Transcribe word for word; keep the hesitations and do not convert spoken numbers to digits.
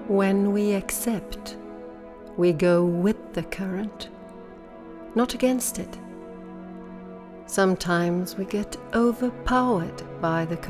When we accept, we go with the current, not against it. Sometimes we get overpowered by the current.